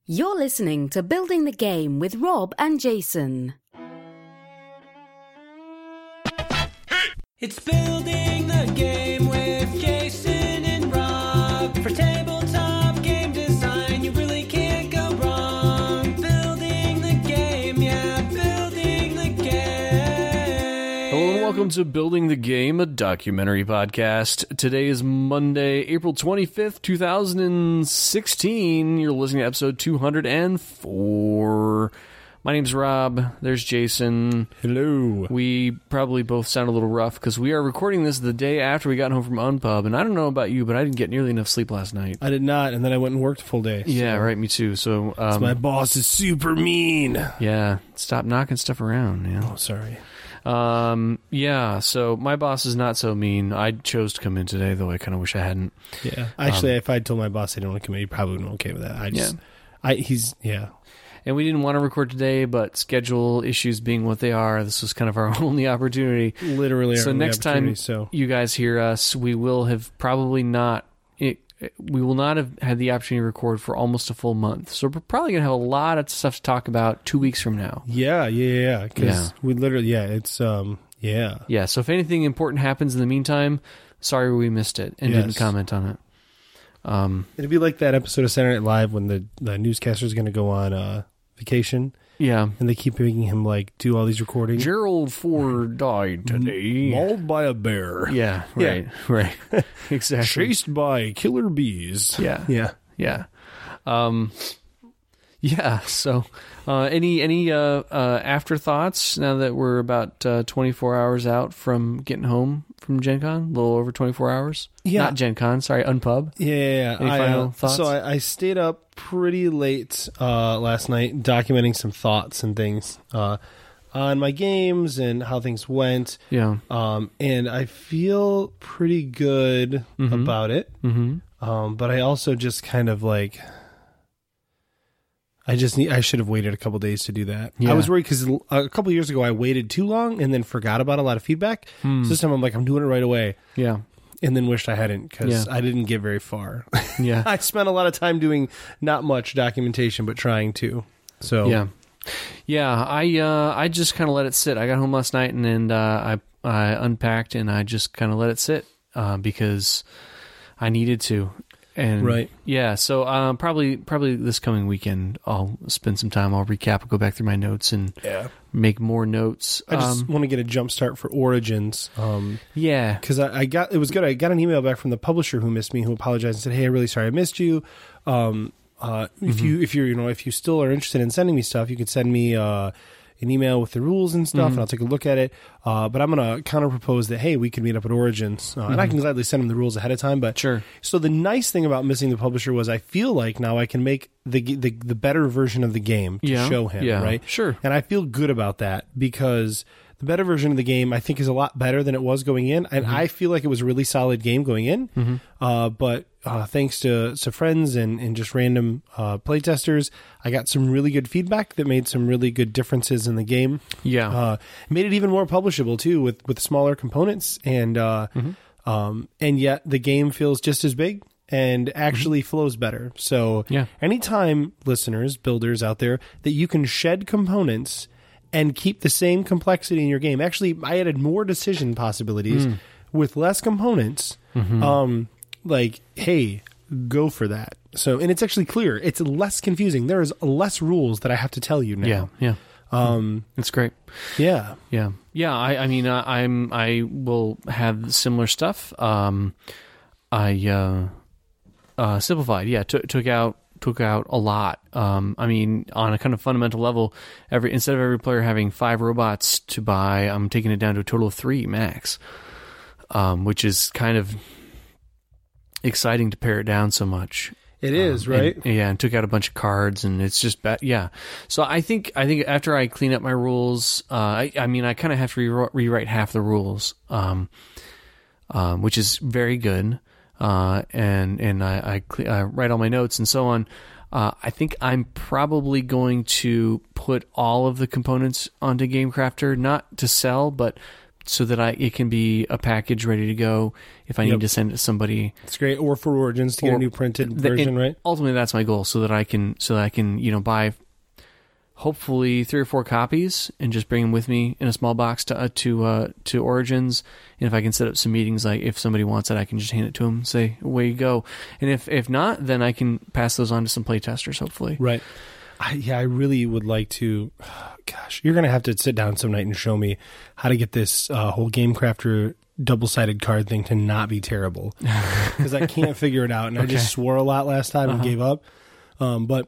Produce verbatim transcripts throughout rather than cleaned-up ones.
You're listening to Building the Game with Rob and Jason. It's Building the Game with Jason and Rob. For tabletop game design, you really can't go wrong. Building the game, yeah, building the game. Hello and welcome to Building the Game, a documentary podcast. Today is Monday, April twenty-fifth, two thousand sixteen. You're listening to episode two hundred four. My name's Rob. There's Jason. Hello. We probably both sound a little rough because we are recording this the day after we got home from Unpub, and I don't know about you, but I didn't get nearly enough sleep last night. I did not, and then I went and worked a full day. So. Yeah, right, me too. So, um, my boss is super mean. Yeah, stop knocking stuff around, man. Oh, sorry. Um, yeah, so my boss is not so mean. I chose to come in today, though I kind of wish I hadn't. Yeah. Actually, um, if I told my boss I didn't want to come in, he probably wouldn't be okay with that. I just, yeah. I, he's, yeah. And we didn't want to record today, but schedule issues being what they are, this was kind of our only opportunity. Literally our so only next opportunity, time so. you guys hear us, we will have probably not, it, we will not have had the opportunity to record for almost a full month. So we're probably going to have a lot of stuff to talk about two weeks from now. Yeah, yeah, yeah. Because Yeah. we literally, yeah, it's, um, yeah. Yeah, so if anything important happens in the meantime, sorry we missed it and Yes. didn't comment on it. Um, It'd be like that episode of Saturday Night Live when the, the newscaster is going to go on uh, vacation. yeah. And they keep making him, like, do all these recordings. Gerald Ford died today. Mauled by a bear. Yeah, Yeah. right, right. Exactly. Chased by killer bees. Yeah. Yeah. Yeah. Um, yeah, so uh, any any uh, uh, afterthoughts now that we're about uh, twenty-four hours out from getting home from Gen Con? A little over twenty-four hours? Yeah. Not Gen Con, sorry, Unpub. Yeah, yeah, yeah. Any I, final uh, thoughts? So I, I stayed up pretty late uh, last night documenting some thoughts and things uh, on my games and how things went. Yeah. Um, and I feel pretty good Mhm. about it. Mm-hmm. Um, but I also just kind of like... I just need. I should have waited a couple days to do that. Yeah. I was worried because a couple years ago I waited too long and then forgot about a lot of feedback. Hmm. So this time I'm like, I'm doing it right away. Yeah. And then wished I hadn't because Yeah. I didn't get very far. Yeah. I spent a lot of time doing not much documentation, but trying to. So Yeah. Yeah, I uh, I just kind of let it sit. I got home last night and then uh, I, I unpacked and I just kind of let it sit uh, because I needed to. And Right. yeah, so um, probably probably this coming weekend I'll spend some time. I'll recap, go back through my notes, and yeah, make more notes. I just um, want to get a jump start for Origins. Um, yeah, because I, I got it was good. I got an email back from the publisher who missed me, who apologized and said, "Hey, I'm really sorry I missed you. Um, uh, if Mm-hmm. you if you're you know if you still are interested in sending me stuff, you could send me uh, an email with the rules and stuff, Mm-hmm. and I'll take a look at it. Uh, but I'm gonna counter propose that hey, we could meet up at Origins, uh, and I can gladly send them the rules ahead of time. But Sure. So the nice thing about missing the publisher was I feel like now I can make the the, the better version of the game to Yeah. show him, Yeah. right? Sure. And I feel good about that because the better version of the game, I think, is a lot better than it was going in. And I feel like it was a really solid game going in. Mm-hmm. Uh, but uh, thanks to, to friends and, and just random uh, playtesters, I got some really good feedback that made some really good differences in the game. yeah, Uh, made it even more publishable, too, with, with smaller components. And, uh, Mm-hmm. um, and yet the game feels just as big and actually flows better. So Yeah. anytime, listeners, builders out there, that you can shed components and keep the same complexity in your game. Actually, I added more decision possibilities with less components. Um, like, hey, go for that. So, and it's actually clear. It's less confusing. There is less rules that I have to tell you now. yeah, yeah. Um, It's great. yeah. Yeah, yeah. I, I mean, uh, I'm, I will have similar stuff. Um, I uh, uh, simplified. Yeah, took took out took out a lot. Um, I mean, on a kind of fundamental level, every instead of every player having five robots to buy, I'm taking it down to a total of three max, um, which is kind of exciting to pare it down so much. It is, Um, right? and- yeah, and took out a bunch of cards, and it's just bad. Yeah, so I think I think after I clean up my rules, uh, I, I mean, I kind of have to re- rewrite half the rules, um, um, which is very good. Uh, and and I, I, cle- I write all my notes and so on. Uh, I think I'm probably going to put all of the components onto GameCrafter, not to sell, but so that I it can be a package ready to go if I Yep. need to send it to somebody. It's great. Or for Origins to get Or a new printed the- version, and right? Ultimately, that's my goal, so that I can so that I can you know buy hopefully three or four copies and just bring them with me in a small box to uh, to uh, to Origins. And if I can set up some meetings, like if somebody wants it, I can just hand it to them, say away you go. And if if not, then I can pass those on to some playtesters, hopefully. Right. I, yeah, I really would like to. Gosh, you're gonna have to sit down some night and show me how to get this uh, whole Game Crafter double-sided card thing to not be terrible, because I can't figure it out, and I just swore a lot last time Uh-huh. and gave up. Um, but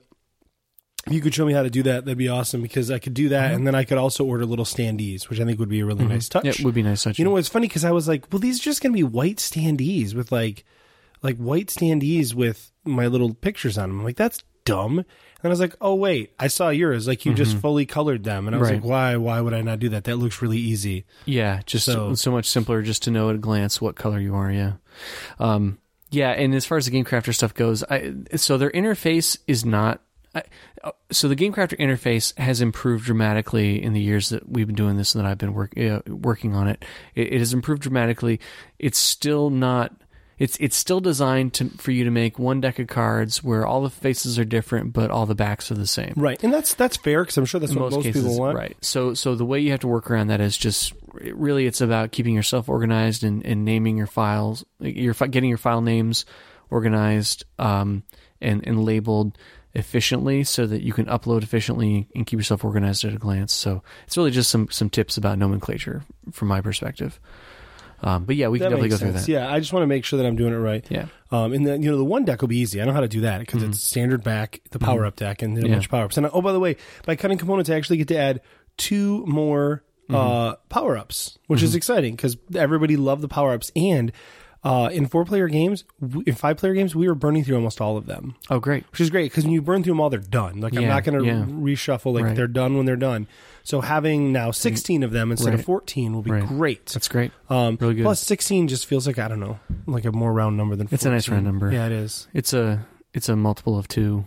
if you could show me how to do that, that'd be awesome, because I could do that, and then I could also order little standees, which I think would be a really nice touch. Yeah, it would be nice touch. You know what's funny? Because I was like, well, these are just going to be white standees with like, like white standees with my little pictures on them. I'm like, that's dumb. And I was like, oh wait, I saw yours. Like you just fully colored them, and I was Right. like, why? Why would I not do that? That looks really easy. Yeah, just So- so, so much simpler just to know at a glance what color you are, yeah. Um, yeah, and as far as the Game Crafter stuff goes, I, so their interface is not... I, so the Game Crafter interface has improved dramatically in the years that we've been doing this and that I've been work, uh, working on it. it. It has improved dramatically. It's still not... It's it's still designed to for you to make one deck of cards where all the faces are different, but all the backs are the same. Right, and that's that's fair, because I'm sure that's In what most cases, people want. right? So, so the way you have to work around that is just really it's about keeping yourself organized and, and naming your files, your fi- getting your file names organized um, and and labeled efficiently so that you can upload efficiently and keep yourself organized at a glance. So it's really just some some tips about nomenclature from my perspective. Um, but yeah, we can That definitely go makes through sense. that. Yeah, I just want to make sure that I'm doing it right. Yeah. Um, and then you know the one deck will be easy. I know how to do that because it's standard back, the power up deck, and then a Yeah. bunch of power ups. And oh, by the way, by cutting components, I actually get to add two more uh, power ups, which is exciting because everybody loved the power ups. And uh, in four player games, w- in five player games, we were burning through almost all of them, Oh, great. which is great because when you burn through them all, they're done. Like I'm Yeah, not going to yeah. reshuffle. Like Right. they're done when they're done. So having now sixteen of them instead of Right. fourteen will be Right. great. That's great. Um, Really good. Plus, sixteen just feels like I don't know, like a more round number than. It's a nice fourteen. round number. Yeah, it is. It's a it's a multiple of two,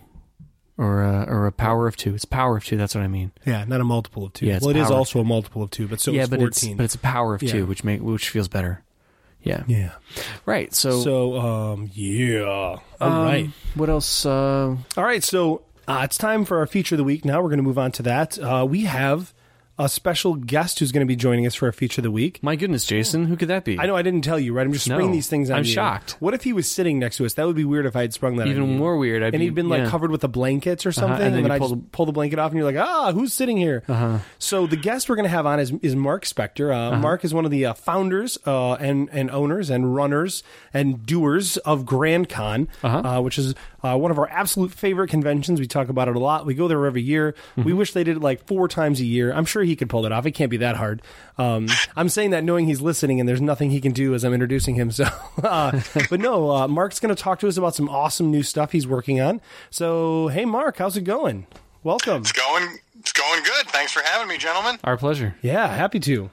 or a, or a power of two. It's power of two. That's what I mean. Yeah, not a multiple of two. Yeah, it's well, it is power of also a multiple of two, but so yeah, it's but fourteen. it's but it's a power of Yeah. two, which make which feels better. Yeah. yeah. Right. So, So, um, yeah. All um, right. What else? Uh, All right. So uh, it's time for our feature of the week. Now we're going to move on to that. Uh, we have a special guest who's going to be joining us for our feature of the week. my goodness, Jason, who could that be? I know I didn't tell you, right? I'm just No. springing these things on I'm you. shocked. What if he was sitting next to us? That would be weird if I had sprung that on Even you. more weird. I'd and be, he'd been like yeah. covered with the blankets or something, and then and then you I pull just pull the blanket off, and you're like, ah, who's sitting here? Uh-huh. So the guest we're going to have on is, is Mark Spector. Uh, Mark is one of the uh, founders uh, and and owners and runners and doers of Grand Con, Uh-huh. uh, which is uh, one of our absolute favorite conventions. We talk about it a lot. We go there every year. Mm-hmm. We wish they did it like four times a year. I'm sure he could pull it off. It can't be that hard. Um, I'm saying that knowing he's listening, and there's nothing he can do as I'm introducing him. So, uh, but no, uh, Mark's going to talk to us about some awesome new stuff he's working on. So, hey, Mark, how's it going? Welcome. It's going. It's going good. Thanks for having me, gentlemen. Our pleasure. Yeah, happy to.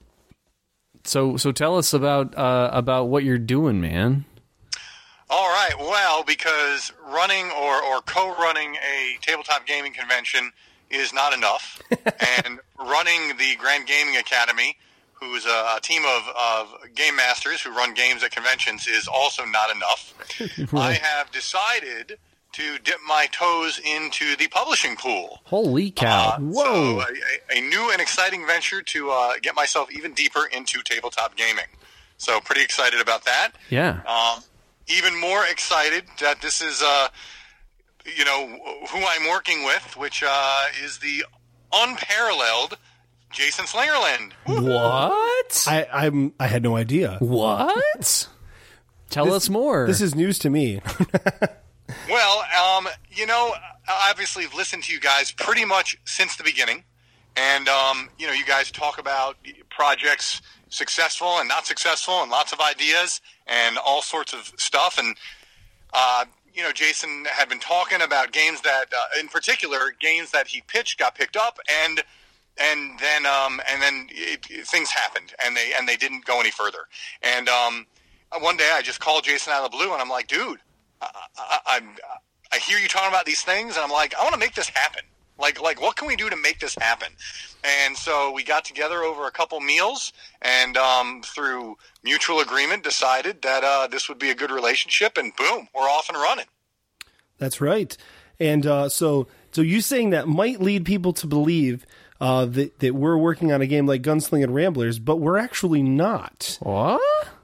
So, so tell us about uh, about what you're doing, man. All right. Well, because running or, or co-running a tabletop gaming convention is not enough, and running the Grand Gaming Academy, who's a, a team of, of game masters who run games at conventions, is also not enough. I have decided to dip my toes into the publishing pool. Holy cow! Uh, So a, a- a new and exciting venture to uh, get myself even deeper into tabletop gaming. So pretty excited about that. yeah. Um, even more excited that this is, uh, you know, who I'm working with, which uh, is the unparalleled Jason Slingerland. What? I, I'm. I had no idea. What? Tell This- us more. This is news to me. Well, um, you know, obviously I've listened to you guys pretty much since the beginning. And, um, you know, you guys talk about projects successful and not successful and lots of ideas and all sorts of stuff. And, uh, you know, Jason had been talking about games that, uh, in particular, games that he pitched got picked up, and and then um, and then it, it- things happened, and they and they didn't go any further. And um, one day I just called Jason out of the blue, and I'm like, dude, I, I, I'm, I hear you talking about these things, and I'm like, I want to make this happen. Like, like what can we do to make this happen? And so we got together over a couple meals, and um, through mutual agreement, decided that uh, this would be a good relationship. And boom, we're off and running. That's right. And uh, so, so you saying that might lead people to believe uh, that that we're working on a game like Gunslinging Ramblers, but we're actually not. What?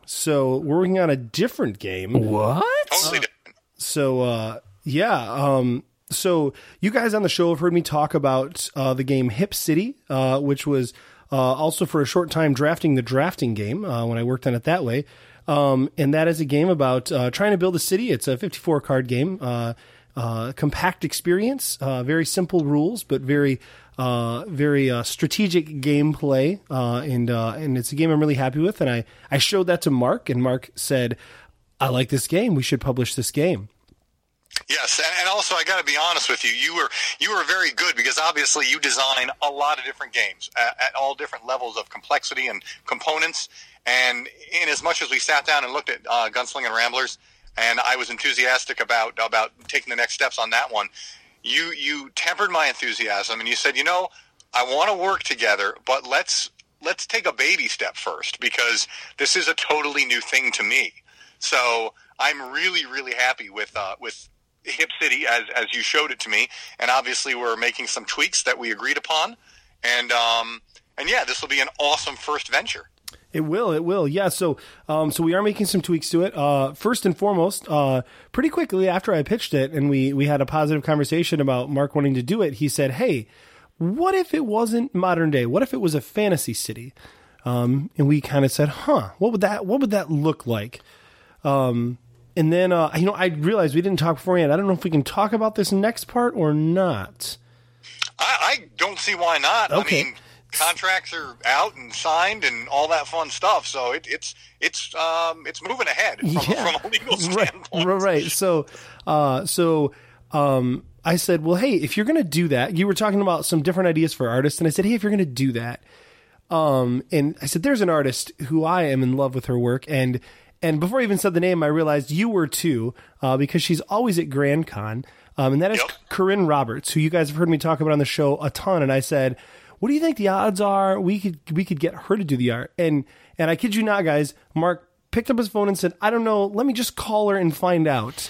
So we're working on a different game. What? Totally different. So uh, yeah. Um, so you guys on the show have heard me talk about uh, the game Hip City, uh, which was uh, also for a short time drafting the drafting game uh, when I worked on it that way. Um, and that is a game about uh, trying to build a city. It's a fifty-four card game, uh, uh, compact experience, uh, very simple rules, but very, uh, very uh, strategic gameplay. Uh, and uh, and it's a game I'm really happy with. And I, I showed that to Mark, and Mark said, "I like this game. We should publish this game." Yes, and, and also I got to be honest with you. You were you were very good because obviously you design a lot of different games at, at all different levels of complexity and components. And in as much as we sat down and looked at uh, Gunslinging Ramblers, and I was enthusiastic about about taking the next steps on that one, you you tempered my enthusiasm and you said, you know, I want to work together, but let's let's take a baby step first because this is a totally new thing to me. So I'm really really happy with uh, with. Hip City as as you showed it to me, and obviously we're making some tweaks that we agreed upon, and um and yeah, this will be an awesome first venture. It will, it will, yeah. So, um, so we are making some tweaks to it. Uh, first and foremost, uh, pretty quickly after I pitched it, and we we had a positive conversation about Mark wanting to do it. He said, "Hey, what if it wasn't modern day? What if it was a fantasy city?" Um, and we kind of said, "Huh, what would that what would that look like?" Um. And then, uh, you know, I realized we didn't talk beforehand. I don't know if we can talk about this next part or not. I, I don't see why not. Okay. I mean, contracts are out and signed and all that fun stuff. So it, it's it's um, it's moving ahead from, Yeah. from a legal Right, standpoint. right, right. So, uh, so um, I said, well, hey, if you're going to do that, you were talking about some different ideas for artists. And I said, hey, if you're going to do that, um, and I said, there's an artist who I am in love with her work. And And before I even said the name, I realized you were too, uh, because she's always at Grand Con. Um, and that is Yep. Corinne Roberts, who you guys have heard me talk about on the show a ton. And I said, what do you think the odds are we could we could get her to do the art? And and I kid you not, guys, Mark picked up his phone and said, I don't know, let me just call her and find out.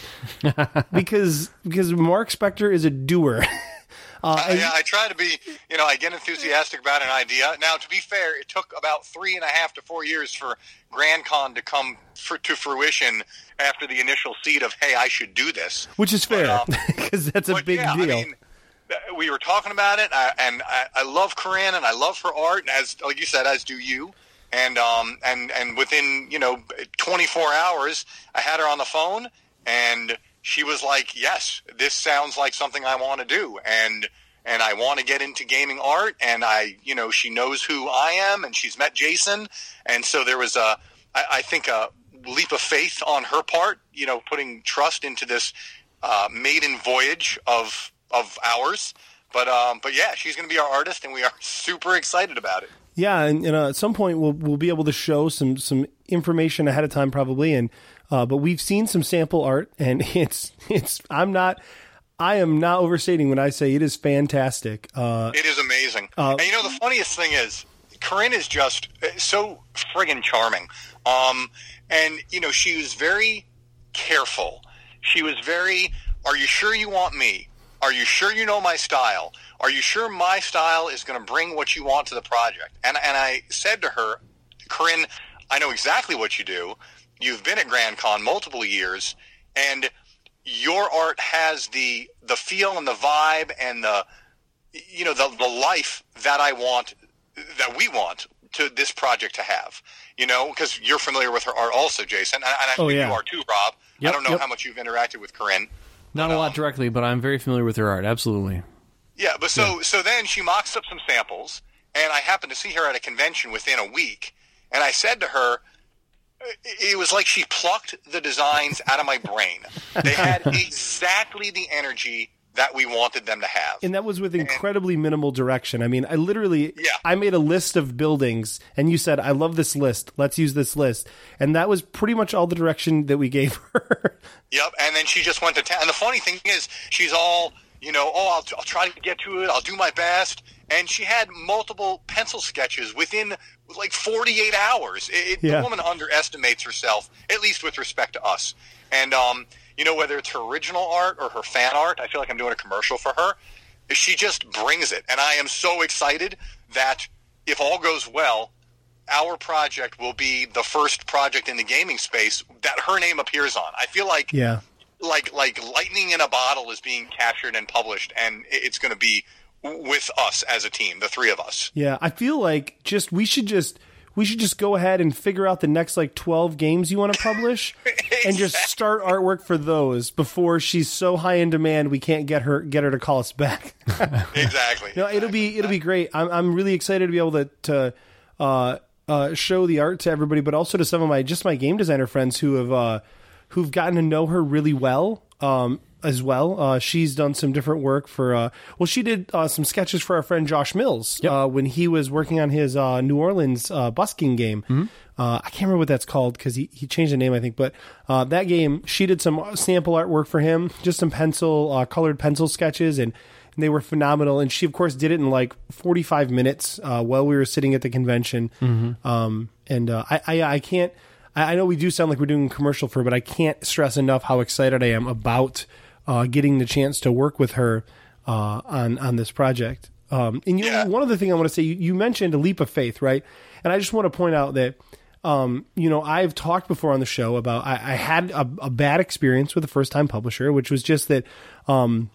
because because Mark Spector is a doer. Uh, Uh, yeah, I try to be, you know, I get enthusiastic about an idea. Now, to be fair, it took about three and a half to four years for Grand Con to come for, to fruition after the initial seed of, hey, I should do this. Which is fair, But, um, because that's a But big yeah, deal. I mean, th- we were talking about it, I, and I, I love Corinne, and I love her art, and as like you said, as do you. And um, and and within you know twenty-four hours, I had her on the phone, and she was like, "Yes, this sounds like something I want to do," and and I want to get into gaming art, and I, you know, she knows who I am, and she's met Jason, and so there was a, I, I think a leap of faith on her part, you know, putting trust into this uh, maiden voyage of of ours. But um, but yeah, she's going to be our artist, and we are super excited about it. Yeah, and, and uh, at some point we'll we'll be able to show some some information ahead of time, probably. And uh, but we've seen some sample art, and it's it's I'm not I am not overstating when I say it is fantastic. Uh, It is amazing. Uh, and you know, the funniest thing is, Corinne is just so friggin' charming. Um, and you know, she was very careful. She was very, are you sure you want me? Are you sure you know my style? Are you sure my style is going to bring what you want to the project? And and I said to her, Corinne, I know exactly what you do. You've been at Grand Con multiple years, and your art has the the feel and the vibe and the you know the the life that I want, that we want to this project to have. You know, because you're familiar with her art also, Jason, and, and I Oh, think yeah. you are too, Rob. Yep, I don't know yep. how much you've interacted with Corinne. Not a lot directly, but I'm very familiar with her art. Absolutely. Yeah, but so so then she mocks up some samples, and I happened to see her at a convention within a week, and I said to her, it was like she plucked the designs out of my brain. They had exactly the energy that we wanted them to have. and that was with incredibly minimal direction. I mean, I literally, Yeah. I made a list of buildings, and you said, I love this list. Let's use this list. And that was pretty much all the direction that we gave her. Yep, and then she just went to town. And the funny thing is, she's all you know, oh, I'll, I'll try to get to it. I'll do my best. And she had multiple pencil sketches within like forty-eight hours. It, Yeah. The woman underestimates herself, at least with respect to us. And, um, you know, whether it's her original art or her fan art, I feel like I'm doing a commercial for her. She just brings it. And I am so excited that if all goes well, our project will be the first project in the gaming space that her name appears on. I feel like Yeah. like like lightning in a bottle is being captured and published, and it's going to be with us as a team, the three of us. Yeah, I feel like just we should just we should just go ahead and figure out the next like twelve games you want to publish and just start artwork for those before she's so high in demand we can't get her get her to call us back. Exactly. No, it'll be it'll be great. I'm I'm really excited to be able to to uh, uh, show the art to everybody, but also to some of my just my game designer friends who have uh, who've gotten to know her really well. Um, as well. Uh, she's done some different work for, uh, well, she did uh, some sketches for our friend Josh Mills Yep. uh, when he was working on his uh, New Orleans uh, busking game. Mm-hmm. Uh, I can't remember what that's called because he, he changed the name, I think. But uh, that game, she did some sample artwork for him, just some pencil, uh, colored pencil sketches, and, and they were phenomenal. And she, of course, did it in like forty-five minutes uh, while we were sitting at the convention. Mm-hmm. Um, and uh, I, I, I can't, I, I know we do sound like we're doing a commercial for her, but I can't stress enough how excited I am about Uh, getting the chance to work with her uh, on on this project. Um, and you Yeah. know, one other thing I want to say, you, you mentioned a leap of faith, right? And I just want to point out that, um, you know, I've talked before on the show about I, I had a, a bad experience with a first time publisher, which was just that um,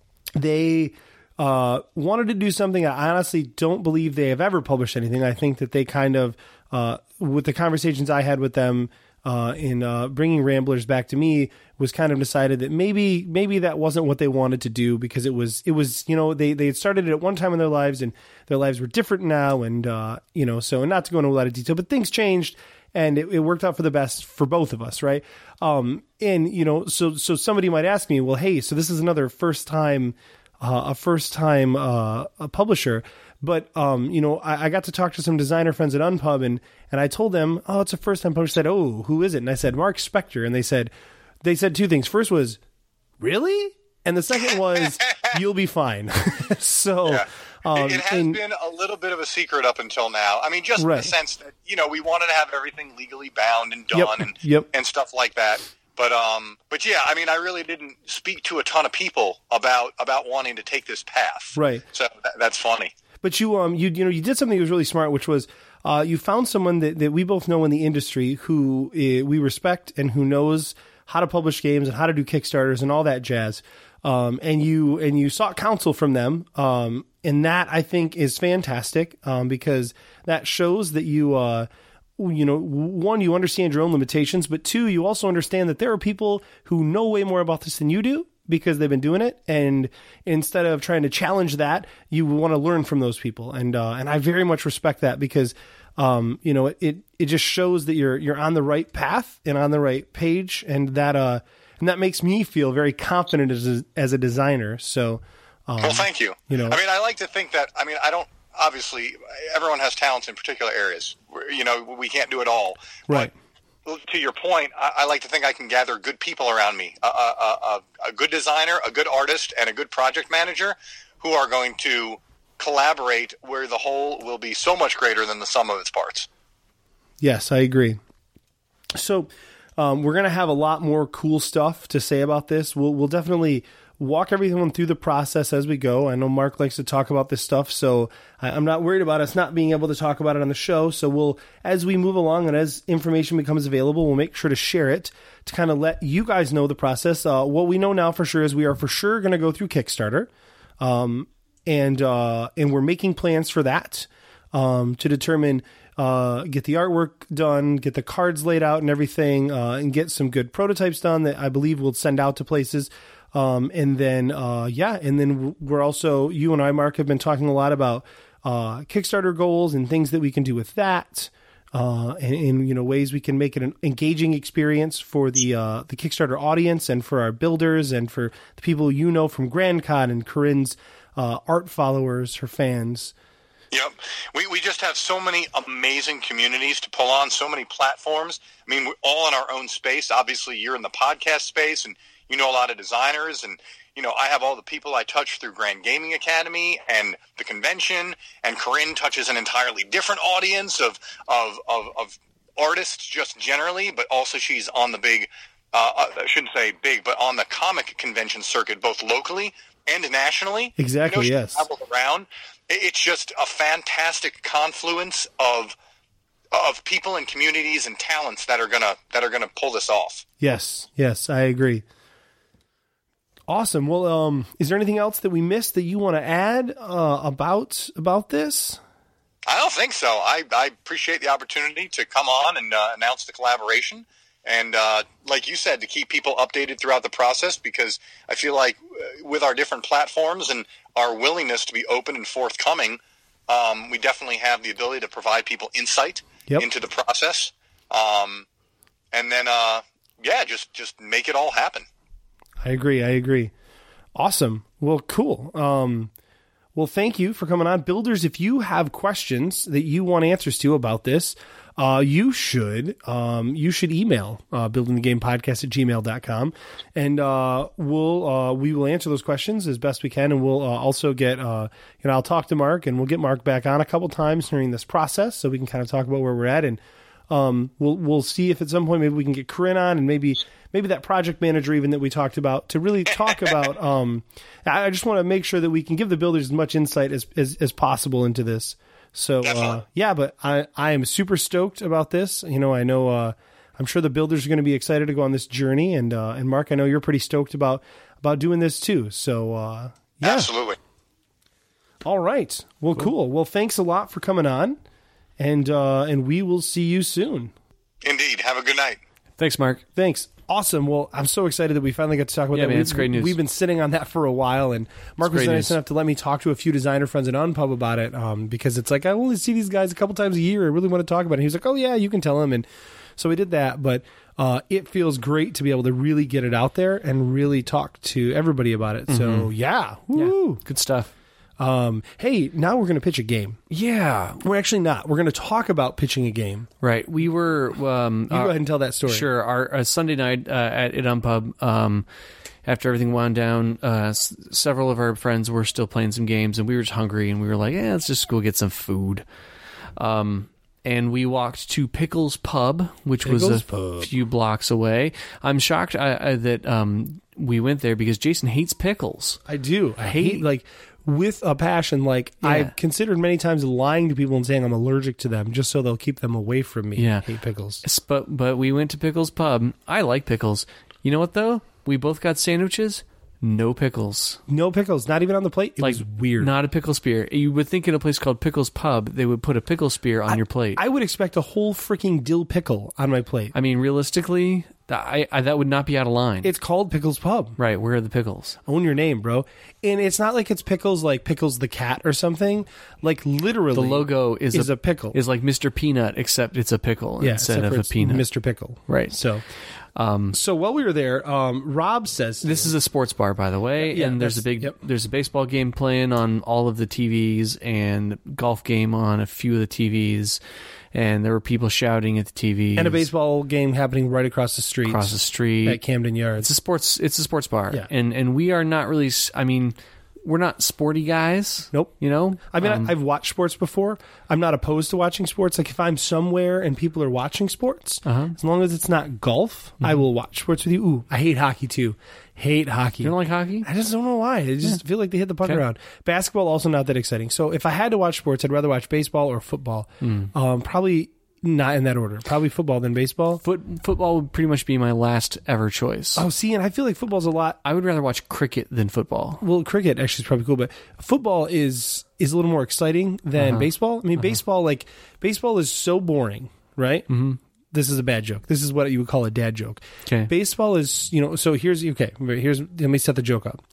they uh, wanted to do something. I honestly don't believe they have ever published anything. I think that they kind of, uh, with the conversations I had with them, Uh, in uh, bringing Ramblers back to me, was kind of decided that maybe maybe that wasn't what they wanted to do, because it was it was you know they they had started it at one time in their lives and their lives were different now, and uh, you know so not to go into a lot of detail, but things changed and it, it worked out for the best for both of us, right? Um, and you know so so somebody might ask me, well, hey, so this is another first time uh, a first time uh, a publisher. But, um, you know, I, I got to talk to some designer friends at Unpub, and, and I told them, oh, it's a first-time publisher. Said, oh, who is it? And I said, Mark Spector. And they said, they said two things. First was, really? And the second was, you'll be fine. so, Yeah. um, it, it has and- been a little bit of a secret up until now. I mean, just in Right. the sense that, you know, we wanted to have everything legally bound and done Yep. and Yep. and stuff like that. But um, but yeah, I mean, I really didn't speak to a ton of people about about wanting to take this path. Right. So that, that's funny. But you, um, you, you know, you did something that was really smart, which was, uh, you found someone that, that we both know in the industry who uh, we respect and who knows how to publish games and how to do Kickstarters and all that jazz. Um, and you, and you sought counsel from them. Um, and that I think is fantastic, um, because that shows that you, uh, you know, one, you understand your own limitations, but two, you also understand that there are people who know way more about this than you do, because they've been doing it, and instead of trying to challenge that, you want to learn from those people, and uh, and I very much respect that, because um, you know it it just shows that you're you're on the right path and on the right page, and that uh and that makes me feel very confident as a, as a designer. So, um, Well, thank you. you know- I mean, I like to think that. I mean, I don't. Obviously, everyone has talents in particular areas. Where, you know, we can't do it all. right. But to your point, I, I like to think I can gather good people around me, a, a, a, a good designer, a good artist, and a good project manager who are going to collaborate where the whole will be so much greater than the sum of its parts. Yes, I agree. So um, we're going to have a lot more cool stuff to say about this. We'll, we'll definitely walk everyone through the process as we go. I know Mark likes to talk about this stuff, so I, I'm not worried about us not being able to talk about it on the show. So we'll, as we move along and as information becomes available, we'll make sure to share it to kind of let you guys know the process. Uh, what we know now for sure is we are for sure going to go through Kickstarter, um, and uh, and we're making plans for that um, to determine. Uh, get the artwork done, get the cards laid out and everything, uh, and get some good prototypes done that I believe we'll send out to places. Um, and then, uh, yeah, and then we're also, you and I, Mark, have been talking a lot about uh, Kickstarter goals and things that we can do with that, uh, and, and you know ways we can make it an engaging experience for the uh, the Kickstarter audience and for our builders and for the people you know from GrandCon and Corinne's uh, art followers, her fans. Yep. We we just have so many amazing communities to pull on, so many platforms. I mean, we're all in our own space. Obviously, you're in the podcast space, and you know a lot of designers, and you know I have all the people I touch through Grand Gaming Academy and the convention, and Corinne touches an entirely different audience of of of, of artists just generally, but also she's on the big, uh, I shouldn't say big, but on the comic convention circuit, both locally and nationally. Exactly, you know, yes. Travels around. It's just a fantastic confluence of of people and communities and talents that are gonna that are gonna pull this off. Yes, yes, I agree. Awesome. Well, um, is there anything else that we missed that you want to add uh, about about this? I don't think so. I, I appreciate the opportunity to come on and uh, announce the collaboration. And uh, like you said, to keep people updated throughout the process, because I feel like with our different platforms and our willingness to be open and forthcoming, um, we definitely have the ability to provide people insight Yep. into the process. Um, and then, uh, yeah, just, just make it all happen. I agree. I agree. Awesome. Well, cool. Um, well, thank you for coming on. Builders, if you have questions that you want answers to about this, uh, you should um, you should email uh, building the game podcast at gmail dot com, and uh, we'll uh, we will answer those questions as best we can, and we'll uh, also get uh, you know I'll talk to Mark, and we'll get Mark back on a couple times during this process, so we can kind of talk about where we're at, and um, we'll we'll see if at some point maybe we can get Corinne on, and maybe maybe that project manager even that we talked about to really talk about. Um, I just want to make sure that we can give the builders as much insight as as, as possible into this. So, uh, yeah, but I, I am super stoked about this. You know, I know, uh, I'm sure the builders are going to be excited to go on this journey. And, uh, and Mark, I know you're pretty stoked about, about doing this too. So, uh, yeah. Absolutely. All right. Well, cool. cool. Well, thanks a lot for coming on, and, uh, and we will see you soon. Indeed. Have a good night. Thanks, Mark. Thanks. Awesome. Well, I'm so excited that we finally got to talk about Yeah, that. man, We've, it's great news. We've been sitting on that for a while, and Mark It's was great nice news. enough to let me talk to a few designer friends at Unpub about it, um, because it's like, I only see these guys a couple times a year. I really want to talk about it. And he was like, oh, yeah, you can tell him. And so we did that, but uh, it feels great to be able to really get it out there and really talk to everybody about it. So, yeah. Woo. Yeah, good stuff. Um, hey, now we're going to pitch a game. Yeah, We're actually not. We're going to talk about pitching a game. right. We were. Um, You go our- ahead and tell that story. Sure. Our uh, Sunday night uh, at at Unpub, um, after everything wound down, uh, s- several of our friends were still playing some games, and we were just hungry, and we were like, "Yeah, let's just go get some food." Um, and we walked to Pickles Pub, which was Pickles a Pub. few blocks away. I'm shocked I, I, that um, we went there because Jason hates pickles. I do. I Hate- hate, like, with a passion. Like, Yeah. I've considered many times lying to people and saying I'm allergic to them just so they'll keep them away from me. Yeah. I hate pickles. S- But but we went to Pickles Pub. I like pickles. You know what though? We both got sandwiches. No pickles. No pickles, not even on the plate. It Like was weird. Not a pickle spear. You would think in a place called Pickles Pub, they would put a pickle spear on your plate. I, I would expect a whole freaking dill pickle on my plate. mean, realistically, I, I that would not be out of line. It's called Pickles Pub. right. Where are the pickles? Own your name, bro. And it's not like it's Pickles like Pickles the cat or something. Like, literally, The logo is, is a, pickle. Is like Mister Peanut, except it's a pickle yeah, instead except of for a it's peanut. Mister Pickle. Right. So, Um, so while we were there, um, Rob says This is a sports bar, by the way, Yeah, and there's a that's- big yep. there's a baseball game playing on all of the T Vs and golf game on a few of the T Vs, and there were people shouting at the T Vs and a baseball game happening right across the street across the street. at Camden Yards. It's a sports it's a sports bar, Yeah. and and we are not really. s- I mean, we're not sporty guys. Nope. You know, I mean, Um, I, I've watched sports before. I'm not opposed to watching sports. Like, if I'm somewhere and people are watching sports, Uh-huh. as long as it's not golf, I will watch sports with you. Ooh, I hate hockey too. Hate hockey. you don't like hockey? I just don't know why. I just feel like they hit the puck Okay. around. Basketball also not that exciting. So if I had to watch sports, I'd rather watch baseball or football. Hmm. Um, probably not in that order. Probably football than baseball. Foot football would pretty much be my last ever choice. Oh, see, and I feel like football's a lot. I would rather watch cricket than football. Well, cricket actually is probably cool, but football is is a little more exciting than Uh-huh. baseball. I mean, baseball like baseball is so boring, right? Mm-hmm. This is a bad joke. This is what you would call a dad joke. Okay. Baseball is, you know. So here's okay. Here's let me set the joke up.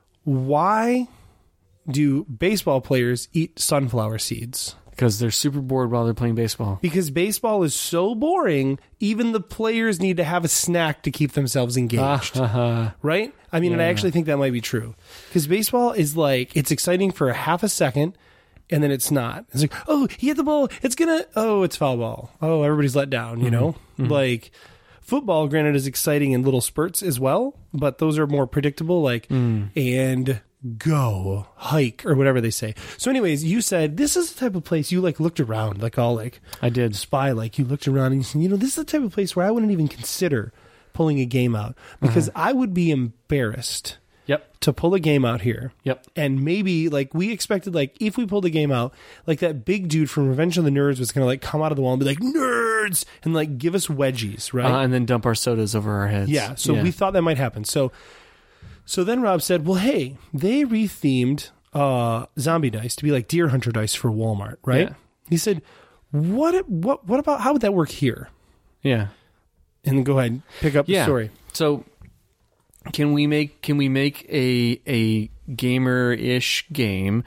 Why do baseball players eat sunflower seeds? Because they're super bored while they're playing baseball. Because baseball is so boring, even the players need to have a snack to keep themselves engaged. Right? I mean, and I Yeah. actually think that might be true. Because baseball is like, it's exciting for a half a second, and then it's not. It's like, oh, he hit the ball. It's going to, oh, it's foul ball. Oh, everybody's let down, you know? Like, Football, granted, is exciting in little spurts as well, but those are more predictable, like, Mm. and go, hike, or whatever they say. So anyways, you said, this is the type of place you, like, looked around, like, all, like, I did. spy, like, you looked around and you said, you know, this is the type of place where I wouldn't even consider pulling a game out, because I would be embarrassed Yep. to pull a game out here. Yep. And maybe, like, we expected, like, if we pulled a game out, like, that big dude from Revenge of the Nerds was going to, like, come out of the wall and be like, nerds! And, like, give us wedgies, right? Uh, and then dump our sodas over our heads. Yeah. So we thought that might happen. So so then Rob said, well, hey, they rethemed uh, zombie dice to be like Deer Hunter dice for Walmart, right? Yeah. He said, what, what, what about, how would that work here? Yeah. And then go ahead and pick up Yeah. the story. So can we make can we make a a gamer-ish game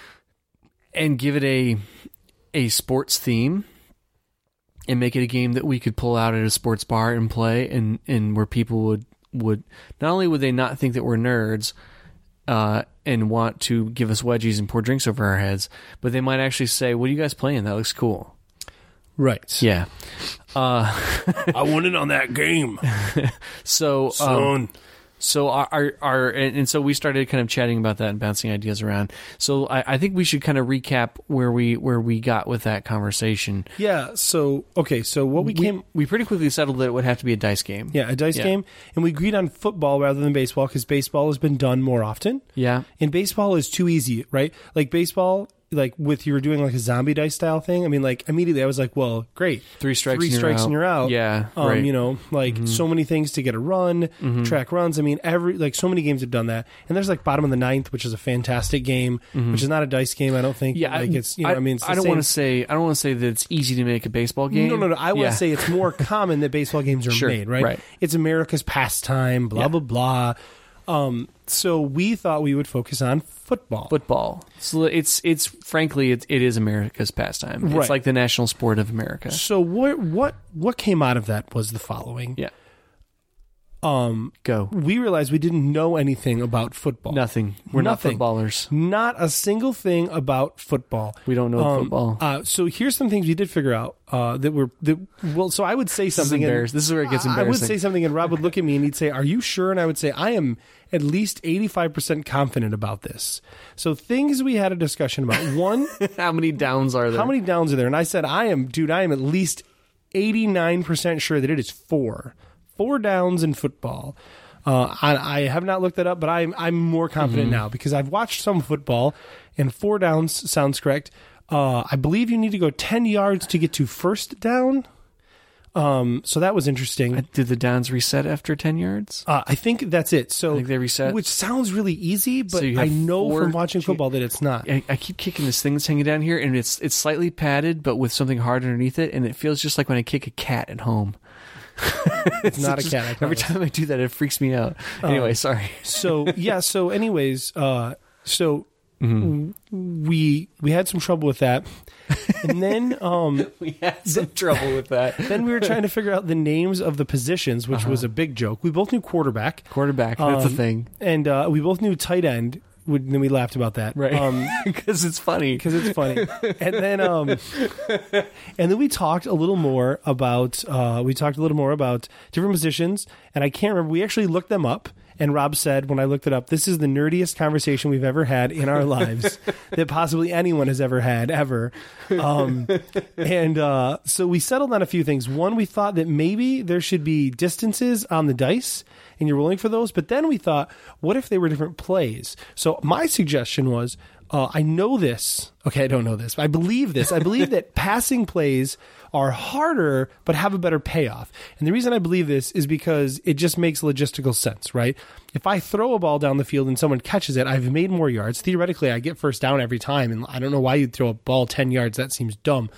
and give it a a sports theme and make it a game that we could pull out at a sports bar and play, and, and where people would, would not only would they not think that we're nerds uh, and want to give us wedgies and pour drinks over our heads, but they might actually say, what are you guys playing? That looks cool. Right. Yeah. Uh, I want in on that game. so um, Son. So our, our, our and, and so we started kind of chatting about that and bouncing ideas around. So I, I think we should kind of recap where we where we got with that conversation. Yeah. So, okay. So what we, We came... we pretty quickly settled that it would have to be a dice game. Yeah, a dice Yeah. game. And we agreed on football rather than baseball because baseball has been done more often. Yeah. And baseball is too easy, right? Like baseball, like with you were doing like a zombie dice style thing. I mean, like immediately I was like, well, great. Three strikes Three and you're strikes out. and you're out. Yeah, Um, right. You know, like so many things to get a run, track runs. I mean, every, like so many games have done that. And there's like Bottom of the Ninth, which is a fantastic game, which is not a dice game, I don't think. Yeah, Like it's, you know, I, I, mean, it's the I don't same- want to say I don't want to say that it's easy to make a baseball game. No, no, no. I want Yeah. to say it's more common that baseball games are Sure, made, right? right. It's America's pastime, blah, Yeah. blah, blah. Um, so we thought we would focus on football. football. So it's it's frankly it, it is America's pastime. It's Right. like the national sport of America. So what what what came out of that was the following. Yeah. Um, Go. we realized we didn't know anything about football. Nothing. We're Nothing. not footballers. Not a single thing about football. We don't know Um, football. Uh, so here's some things we did figure out uh, that were that. Well, so I would say This is something. and- embarrassing. This is where it gets I would embarrassing. say something, and Rob would look at me and he'd say, "Are you sure?" And I would say, "I am at least eighty-five percent confident about this." So things we had a discussion about. One, How many downs are there? how many downs are there? And I said, "I am, dude. I am at least eighty-nine percent sure that it is four, four downs in football." Uh, I, I have not looked that up, but I'm I'm more confident Mm-hmm. now because I've watched some football, and four downs sounds correct. Uh, I believe you need to go ten yards to get to first down. Um, so that was interesting. Did the downs reset after ten yards? Uh, I think that's it. So I think they reset. which sounds really easy, but So you I have know four- from watching football that it's not. I, I keep kicking this thing that's hanging down here, and it's it's slightly padded, but with something hard underneath it, and it feels just like when I kick a cat at home. It's not a just- cat. I Every promise. time I do that, it freaks me out. Anyway, sorry. So yeah. So anyways, uh, so Mm-hmm. w- we we had some trouble with that, and then um, We had some trouble with that. then we were trying to figure out the names of the positions, which was a big joke. We both knew quarterback, Quarterback, that's Um, the thing, and uh, we both knew tight end. And then we laughed about that, right? Um, Because it's funny. because it's funny. And then, um, and then we talked a little more about uh, we talked a little more about different positions, and I can't remember. We actually looked them up, and Rob said when I looked it up, this is the nerdiest conversation we've ever had in our lives that possibly anyone has ever had ever. Um, and uh, so we settled on a few things. One, we thought that maybe there should be distances on the dice, and you're rolling for those. But then we thought, what if they were different plays? So my suggestion was, uh, I know this. Okay, I don't know this. But I believe this. I believe that passing plays are harder but have a better payoff. And the reason I believe this is because it just makes logistical sense, right? If I throw a ball down the field and someone catches it, I've made more yards. Theoretically, I get first down every time. And I don't know why you'd throw a ball ten yards. That seems dumb.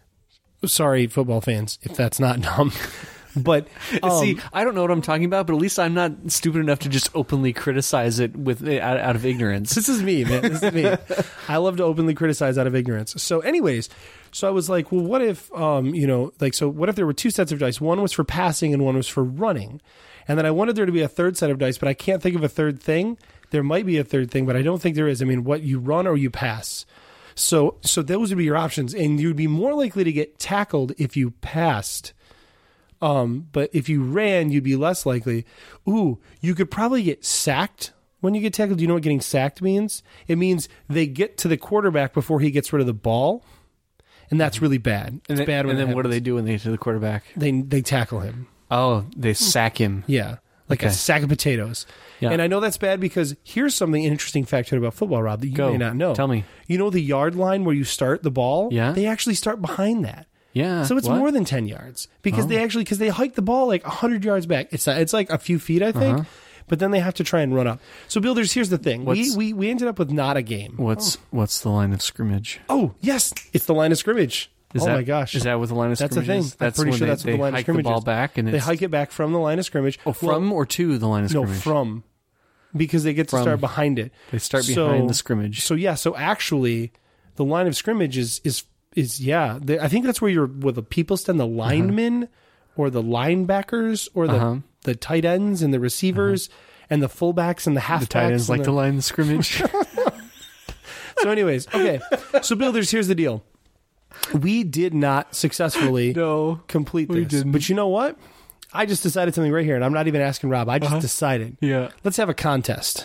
Sorry, football fans, if that's not dumb. But um, See, I don't know what I'm talking about, but at least I'm not stupid enough to just openly criticize it with out, out of ignorance. this is me, man. This is me. I love to openly criticize out of ignorance. So, anyways, so I was like, well, what if, um, you know, like, so what if there were two sets of dice? One was for passing and one was for running. And then I wanted there to be a third set of dice, but I can't think of a third thing. There might be a third thing, but I don't think there is. I mean, what, you run or you pass? So, so those would be your options, and you'd be more likely to get tackled if you passed. Um, but if you ran, you'd be less likely. Ooh, you could probably get sacked when you get tackled. Do you know what getting sacked means? It means they get to the quarterback before he gets rid of the ball, and that's really bad. It's And then, bad when and it then what do happens. they do when they get to the quarterback? They they tackle him. Oh, they sack him. Yeah, like a Okay. sack of potatoes. Yeah. And I know that's bad because here's something interesting factoid about football, Rob, that you Go. may not know. Tell me. You know the yard line where you start the ball? Yeah. They actually start behind that. Yeah. So it's What? more than ten yards because Oh. they actually because they hike the ball like one hundred yards back. It's it's like a few feet, I think. Uh-huh. But then they have to try and run up. So builders, here's the thing. We, What's- we we ended up with not a game. What's what's the line of scrimmage? Oh, yes. It's the line of scrimmage. Is oh that, my gosh. Is that what the line of That's scrimmage a thing. is? I'm That's pretty when sure they, that's what they the line of hike the scrimmage ball is. back and They it's hike it back from the line of scrimmage. oh, from Well, or to the line of no, scrimmage? from. Because they get to From. start behind it. They start So- behind the scrimmage. So yeah, so actually, the line of scrimmage is is is yeah. The, I think that's where you're where the people stand, the linemen or the linebackers or the Uh-huh. the tight ends and the receivers and the fullbacks and the halfbacks. the tight ends and like the line of scrimmage. So, anyways, okay. So, builders, here's the deal. We did not successfully No, complete we this, didn't. but you know what? I just decided something right here, and I'm not even asking Rob. I just Uh-huh. decided. Yeah. Let's have a contest.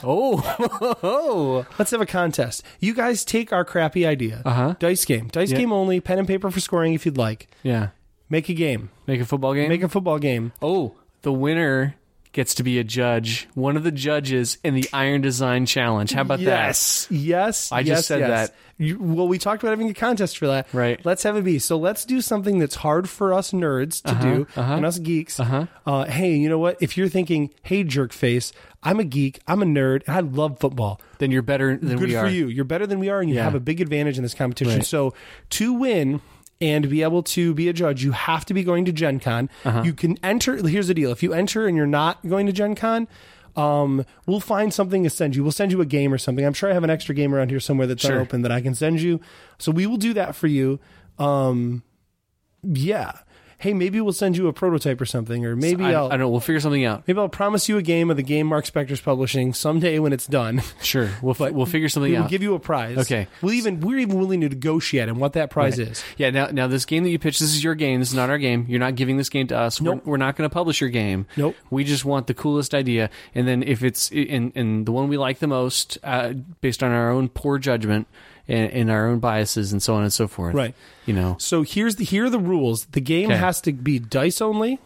Oh. Let's have a contest. You guys take our crappy idea. Uh-huh. Dice game. Dice Yeah. game only. Pen and paper for scoring if you'd like. Yeah. Make a game. Make a football game? Make a football game. Oh, the winner gets to be a judge. One of the judges in the Iron Design Challenge. How about yes. Yes. I just yes, said yes. that. You, well, we talked about having a contest for that. Right. Let's have it be. So let's do something that's hard for us nerds to do uh-huh. and us geeks. Uh-huh. Uh, hey, you know what? If you're thinking, hey, jerk face, I'm a geek, I'm a nerd, and I love football. that? Then you're better than Good we for are. you. You're better than we are, and you Yeah. have a big advantage in this competition. Right. So to win and be able to be a judge, you have to be going to Gen Con. Uh-huh. You can enter. Here's the deal. If you enter and you're not going to Gen Con, um, we'll find something to send you. We'll send you a game or something. I'm sure I have an extra game around here somewhere that's Sure. unopened that I can send you. So we will do that for you. Um, yeah. Hey, maybe we'll send you a prototype or something, or maybe I, I'll I don't know. We'll figure something out. maybe I'll promise you a game of the game Mark Spector's publishing someday when it's done. Sure. We'll f- we'll figure something We will out. give you a prize. Okay. We'll even we're even willing to negotiate on what that prize Right. is. Yeah, now now this game that you pitched, this is your game. This is not our game. You're not giving this game to us. Nope. We're, we're not going to publish your game. Nope. We just want the coolest idea. And then if it's in, in the one we like the most, uh, based on our own poor judgment and, and our own biases and so on and so forth. Right. You know. So here's the here are the rules. The game Okay. has to be dice only,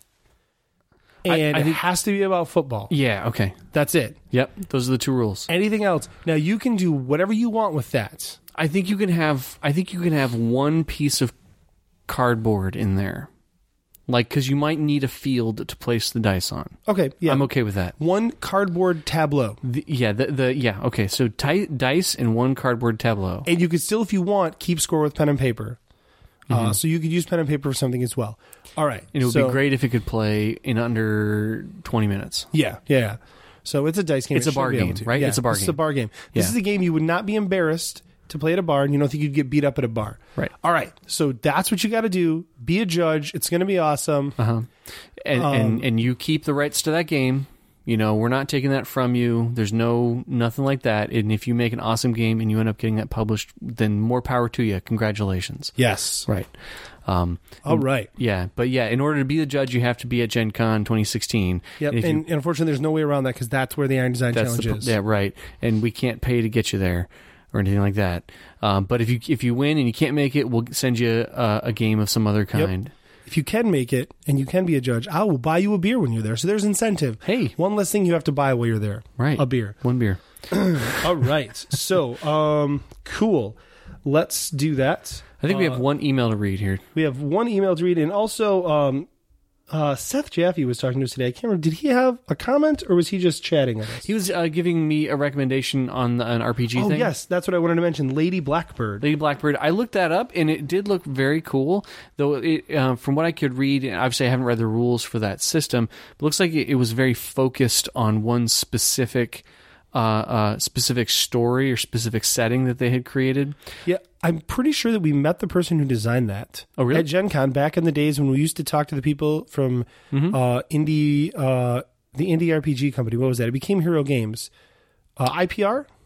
I- and I it think- has to be about football. Yeah. Okay. That's it. Yep. Those are the two rules. Anything else? Now you can do whatever you want with that. I think you can have. I think you can have one piece of cardboard in there, like because you might need a field to place the dice on. Okay. Yeah. I'm okay with that. One cardboard tableau, The, yeah. The, the yeah. Okay. So ti- dice and one cardboard tableau. and you could still, if you want, keep score with pen and paper. Uh, so you could use pen and paper for something as well. All right. And it would so, be great if it could play in under twenty minutes. Yeah, yeah, yeah. So it's a dice game. It's It a should bar be able game, to. right? Yeah, It's a bar this is a game. bar game. This Yeah. is a game you would not be embarrassed to play at a bar, and you don't think you'd get beat up at a bar. Right. All right. So that's what you got to do. Be a judge. It's going to be awesome. Uh huh. And, Um, and and you keep the rights to that game. You know, we're not taking that from you. There's no nothing like that. And if you make an awesome game and you end up getting that published, then more power to you. Congratulations. Yes. Right. Um, All right. yeah, but yeah, in order to be the judge, you have to be at Gen Con twenty sixteen. Yep. And And, if you- and unfortunately, there's no way around that because that's where the Iron Design that's Challenge the, is. yeah, right. And we can't pay to get you there or anything like that. Um, but if you if you win and you can't make it, we'll send you a, a game of some other kind. If you can make it and you can be a judge, I will buy you a beer when you're there. So there's incentive. Hey. One less thing you have to buy while you're there. Right. A beer. One beer. All right. So, um, cool. Let's do that. I think we have one email to read here. We have one email to read, and also um, uh, Seth Jaffe was talking to us today. I can't remember. Did he have a comment, or was he just chatting with us? He was uh, giving me a recommendation on the, an R P G oh, thing. yes. That's what I wanted to mention. Lady Blackbird. Lady Blackbird. I looked that up, and it did look very cool. Though, it, uh, from what I could read, and obviously I haven't read the rules for that system, it looks like it, it was very focused on one specific, uh, uh, specific story or specific setting that they had created. Yeah, I'm pretty sure that we met the person who designed that. Oh, really? At Gen Con back in the days when we used to talk to the people from Mm-hmm. uh, indie, uh, the indie R P G company. What was that? It became Hero Games. Uh, I P R?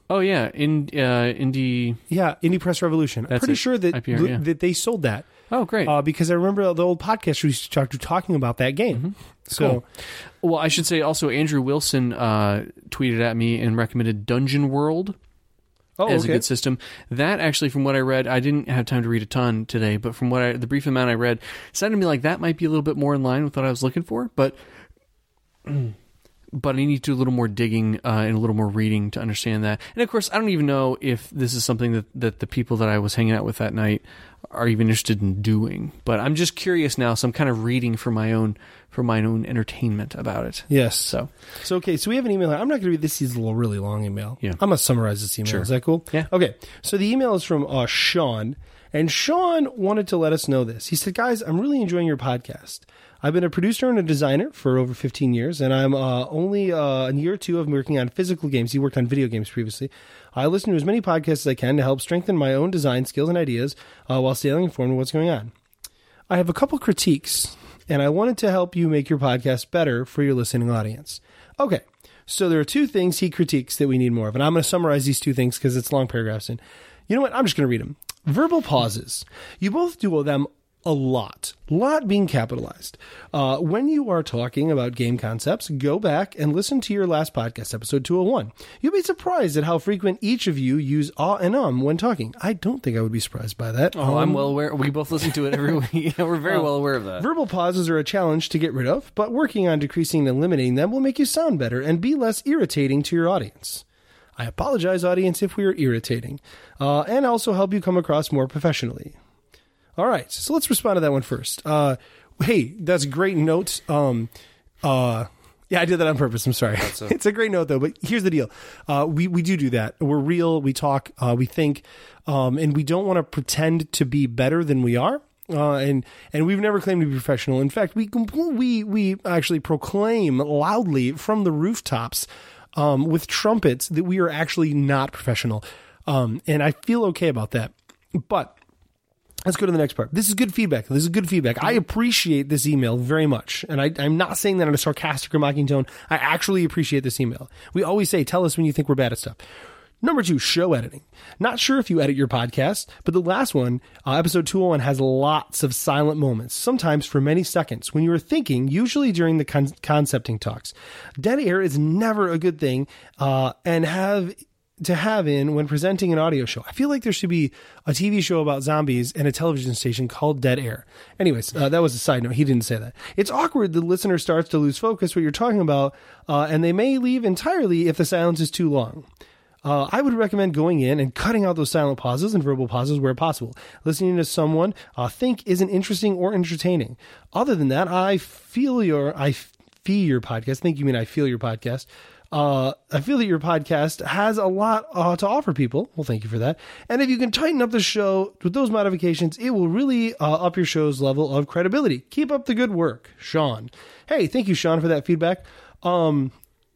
Oh yeah, in uh, Indie. Yeah, Indie Press Revolution. I'm That's pretty it. sure that I P R, yeah. that they sold that. Oh great. Uh, because I remember the old podcast we used to talk to talking about that game. Mm-hmm. So, Cool. Well, I should say also Andrew Wilson uh, tweeted at me and recommended Dungeon World oh, as okay. a good system. That actually, from what I read, I didn't have time to read a ton today, but from what I, the brief amount I read, sounded to me like that might be a little bit more in line with what I was looking for. But but I need to do a little more digging uh, and a little more reading to understand that. And of course, I don't even know if this is something that, that the people that I was hanging out with that night are even interested in doing. But I'm just curious now, so I'm kind of reading for my own for my own entertainment about it. Yes. So So, okay, so we have an email. I'm not going to read this. Is a little, really long email. Yeah. I'm going to summarize this email. Sure. Is that cool? Yeah. Okay, so the email is from uh, Sean, and Sean wanted to let us know this. He said, guys, I'm really enjoying your podcast. I've been a producer and a designer for over fifteen years, and I'm uh, only uh, a year or two of working on physical games. He worked on video games previously. I listen to as many podcasts as I can to help strengthen my own design skills and ideas uh, while staying informed of what's going on. I have a couple critiques, and I wanted to help you make your podcast better for your listening audience. Okay, so there are two things he critiques that we need more of, and I'm going to summarize these two things because it's long paragraphs. And you know what? I'm just going to read them. Verbal pauses. You both do them a lot. Lot being capitalized. Uh, when you are talking about game concepts, go back and listen to your last podcast, episode two oh one. You'll be surprised at how frequent each of you use ah and um when talking. I don't think I would be surprised by that. Oh, um, I'm well aware. We both listen to it every week. We're very well aware of that. Verbal pauses are a challenge to get rid of, but working on decreasing and eliminating them will make you sound better and be less irritating to your audience. I apologize, audience, if we are irritating, uh, and also help you come across more professionally. All right, so let's respond to that one first. Uh, hey, that's a great note. Um, uh, yeah, I did that on purpose. I'm sorry. A- it's a great note, though. But here's the deal: uh, we we do do that. We're real. We talk. Uh, we think, um, and we don't want to pretend to be better than we are. Uh, and and we've never claimed to be professional. In fact, we we we actually proclaim loudly from the rooftops um, with trumpets that we are actually not professional. Um, and I feel okay about that. But let's go to the next part. This is good feedback. This is good feedback. I appreciate this email very much. And I, I'm not saying that in a sarcastic or mocking tone. I actually appreciate this email. We always say, tell us when you think we're bad at stuff. Number two, show editing. Not sure if you edit your podcast, but the last one, uh, episode two oh one, has lots of silent moments, sometimes for many seconds, when you are thinking, usually during the con- concepting talks. Dead air is never a good thing, uh, and have... to have in when presenting an audio show. I feel like there should be a T V show about zombies and a television station called Dead Air. Anyways, uh, that was a side note. He didn't say that. It's awkward. The listener starts to lose focus what you're talking about, uh, and they may leave entirely if the silence is too long. Uh, I would recommend going in and cutting out those silent pauses and verbal pauses where possible. Listening to someone uh, think isn't interesting or entertaining. Other than that, I feel your, I feel your podcast. I think you mean I feel your podcast. Uh, I feel that your podcast has a lot uh, to offer people. Well, thank you for that. And if you can tighten up the show with those modifications, it will really uh, up your show's level of credibility. Keep up the good work, Sean. Hey, thank you, Sean, for that feedback. Um,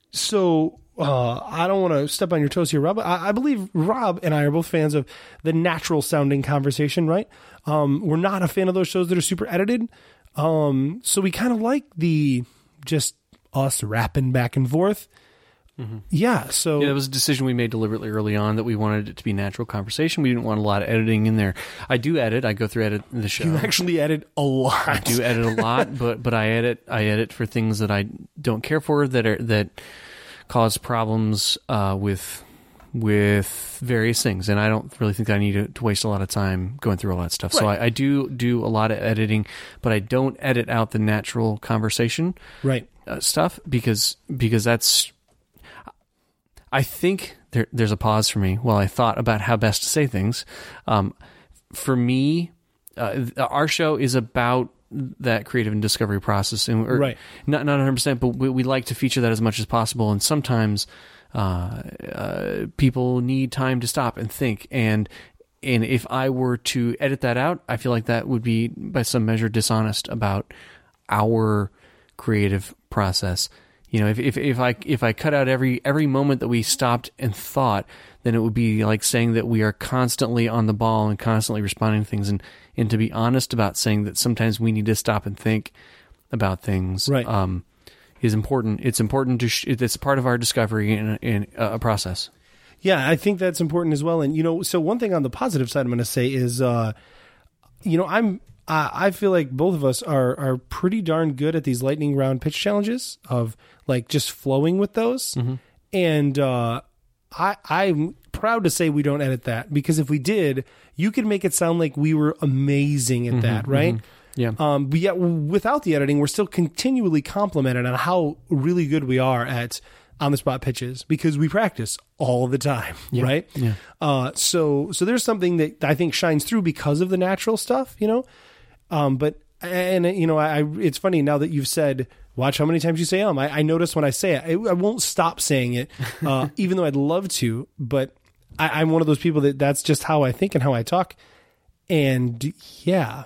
so uh, I don't want to step on your toes here, Rob. I, I believe Rob and I are both fans of the natural sounding conversation, right? Um, we're not a fan of those shows that are super edited. Um, so we kind of like the just us rapping back and forth. Mm-hmm. Yeah, so yeah, that was a decision we made deliberately early on that we wanted it to be natural conversation. We didn't want a lot of editing in there. I do edit. I go through edit the show. You actually edit a lot. I do edit a lot, but but I edit I edit for things that I don't care for that are that cause problems uh, with with various things, and I don't really think I need to, to waste a lot of time going through all that stuff. Right. So I, I do do a lot of editing, but I don't edit out the natural conversation right uh, stuff because because that's. I think there, there's a pause for me while I thought about how best to say things. Um, for me, uh, our show is about that creative and discovery process, and or right. not not one hundred percent, but we, we like to feature that as much as possible. And sometimes uh, uh, people need time to stop and think. And and if I were to edit that out, I feel like that would be, by some measure, dishonest about our creative process. You know, if, if if I if I cut out every every moment that we stopped and thought, then it would be like saying that we are constantly on the ball and constantly responding to things. And, and to be honest about saying that sometimes we need to stop and think about things, right. um, is important. It's important to sh- it's part of our discovery in, in a process. Yeah, I think that's important as well. And, you know, so one thing on the positive side I'm going to say is, uh, you know, I'm, I, I feel like both of us are, are pretty darn good at these lightning round pitch challenges of like just flowing with those. Mm-hmm. And, uh, I, I'm proud to say we don't edit that, because if we did, you could make it sound like we were amazing at mm-hmm, that, right? Mm-hmm. Yeah. Um, but yet without the editing, we're still continually complimented on how really good we are at on the spot pitches, because we practice all the time, yeah. right? Yeah. Uh, so, so there's something that I think shines through because of the natural stuff, you know? Um, but, and you know, I, it's funny now that you've said, watch how many times you say, um, I, I notice when I say it, I, I won't stop saying it, uh, even though I'd love to, but I, I'm one of those people that that's just how I think and how I talk. And yeah,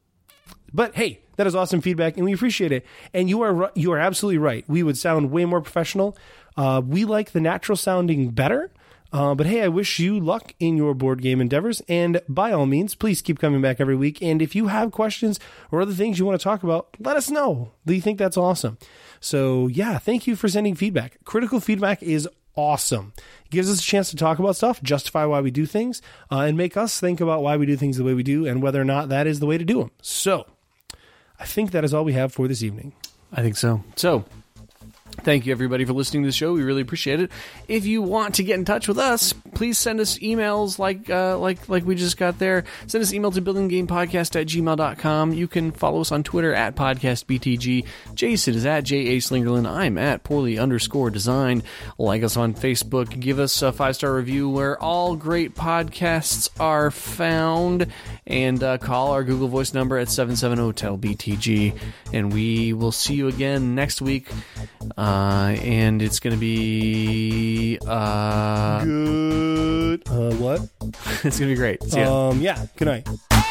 but hey, that is awesome feedback, and we appreciate it. And you are you are absolutely right. We would sound way more professional. Uh, we like the natural sounding better. Uh, but hey, I wish you luck in your board game endeavors. And by all means, please keep coming back every week. And if you have questions or other things you want to talk about, let us know. We think that's awesome. So yeah, thank you for sending feedback. Critical feedback is awesome. It gives us a chance to talk about stuff, justify why we do things, uh, and make us think about why we do things the way we do and whether or not that is the way to do them. So I think that is all we have for this evening. I think so. So, thank you, everybody, for listening to the show. We really appreciate it. If you want to get in touch with us, please send us emails like uh, like like we just got there. Send us email to buildinggamepodcast at gmail dot com. You can follow us on Twitter at podcastbtg. Jason is at J A Slingerland. I'm at poorly underscore design. Like us on Facebook. Give us a five-star review where all great podcasts are found. And uh, call our Google Voice number at seven seven zero T E L B T G. And we will see you again next week. Uh, and it's going to be... Uh, Good. Uh, what? It's going to be great. See ya. Um, yeah, good night.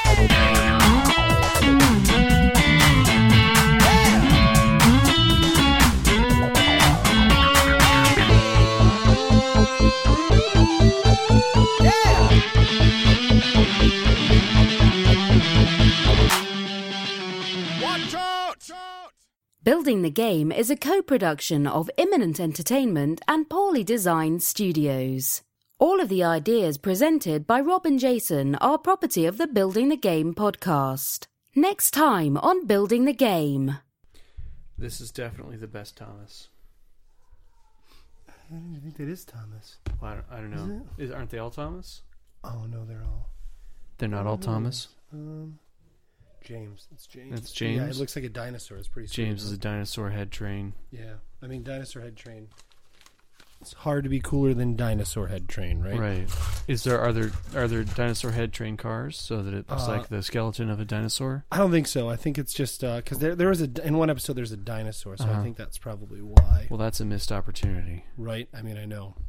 Building the Game is a co-production of Imminent Entertainment and Poorly Designed Studios. All of the ideas presented by Rob and Jason are property of the Building the Game podcast. Next time on Building the Game. This is definitely the best Thomas. I think that is Thomas. Well, I, don't, I don't know. Is, aren't they all Thomas? Oh, no, they're all... They're not all Thomas? Um... James. It's James. That's James? Yeah, it looks like a dinosaur. It's pretty sweet. James is a dinosaur head train. Yeah. I mean, dinosaur head train. It's hard to be cooler than dinosaur head train, right? Right. Is there are there are there dinosaur head train cars so that it looks uh, like the skeleton of a dinosaur? I don't think so. I think it's just because uh, there there was a in one episode there's a dinosaur, so uh-huh. I think that's probably why. Well, that's a missed opportunity. Right. I mean, I know.